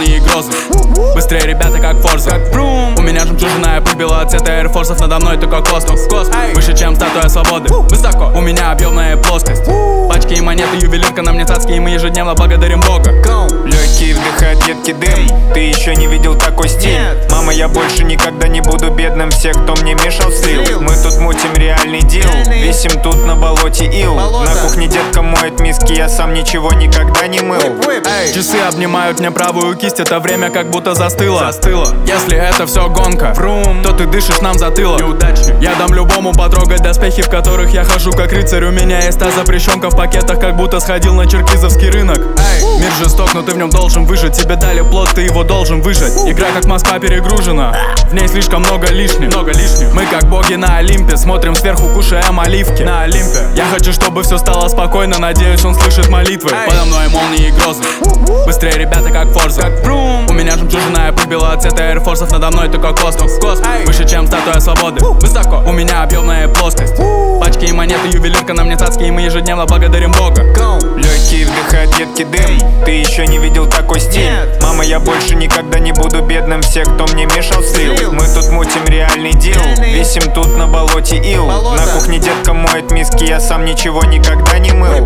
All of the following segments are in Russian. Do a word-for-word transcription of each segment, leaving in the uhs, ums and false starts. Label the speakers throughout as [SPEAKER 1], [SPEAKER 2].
[SPEAKER 1] молнии и грозы. Быстрее ребята как Форза. У меня жемчужина прибила от цвета Air-форсов, надо мной только космос. Выше, чем статуя свободы. Высоко. У меня объемная плоскость. Пачки и монеты, ювелирка на мне цацкие, мы ежедневно благодарим Бога.
[SPEAKER 2] Легкий вдыхает едкий дым. Ты еще не видел такой стиль. Мама, я больше никогда не буду бедным. Все, кто мне мешал, слил. Мы тут мутим реальный дел. Висим тут на болоте ил. На кухне детка моет миски, я сам ничего никогда не мыл.
[SPEAKER 1] Часы обнимают мне правую кисть, это время как будто застыло. застыло. Если это все гонка, Врум, то ты дышишь нам затылок. Неудачник. Я дам любому потрогать доспехи, в которых я хожу как рыцарь. У меня есть та запрещенка в пакетах, как будто сходил на черкизовский рынок. Эй. Мир жесток, но ты в нем должен выжить. Тебе дали плод, ты его должен выжать. Игра как Москва перегружена, в ней слишком много лишних. Много лишних. Мы как боги на Олимпе, смотрим сверху, кушаем оливки. На Олимпе. Я хочу, чтобы все стало спокойно, надеюсь, он слышит молитвы. Эй. Подо мной молнии и грозы. Быстрее ребята как Форза. У меня жемчужина прибила от цвета Air-форсов, надо мной только космос. Выше, чем статуя свободы. Высоко. У меня объемная плоскость. Пачки и монеты, ювелирка на мне цацкие, мы ежедневно благодарим Бога.
[SPEAKER 2] Легкий вдыхает едкий дым. Ты еще не видел такой стиль. Мама, я больше никогда не буду бедным. Все, кто мне мешал, слил. Мы тут мутим реальный дел. Висим тут на болоте ил. На кухне детка моет миски, я сам ничего никогда не мыл.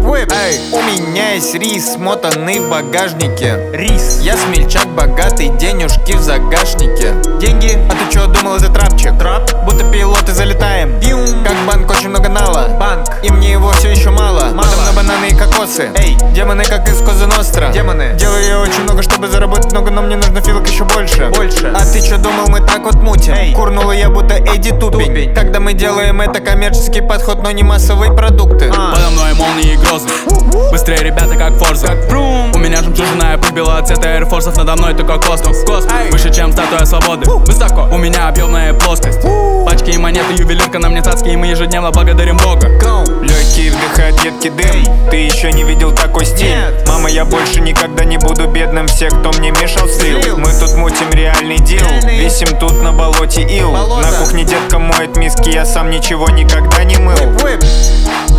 [SPEAKER 3] У меня есть рис, смотанный в багажнике. Рис. Я смельчак богатый, денежки в загашнике. Деньги? А ты чё думал, это трапчик? Трап? Будто пилоты залетаем. Пиум. Как банк, очень много нала. Банк. И мне его все еще мало. Мало. Потом на бананы и кокосы. Эй, демоны как из Козы Ностра. Демоны. Делаю я очень много, чтобы заработать много, но мне нужно филок еще больше. Больше. А ты чё думал, мы так вот мутим? Эй. Курнула я будто Эдди Тупень. Тупень. Когда мы делаем это коммерческий подход, но не массовые продукты.
[SPEAKER 1] а. Подо мной молнии и грозы. Быстрее ребята как Форза. У меня жемчужина прибила от цвета Air-форсов, надо мной только космос. Выше, чем статуя свободы. Высоко. У меня объемная плоскость. Пачки и монеты, ювелирка на мне цацкие, мы ежедневно благодарим Бога.
[SPEAKER 2] Легкий вдыхает едкий дым. Ты еще не видел такой стиль. Мама, я больше никогда не буду бедным. Все, кто мне мешал, слил. Мы тут мутим реальный дел. Висим тут на болоте ил. На кухне детка моет миски, я сам ничего никогда не мыл.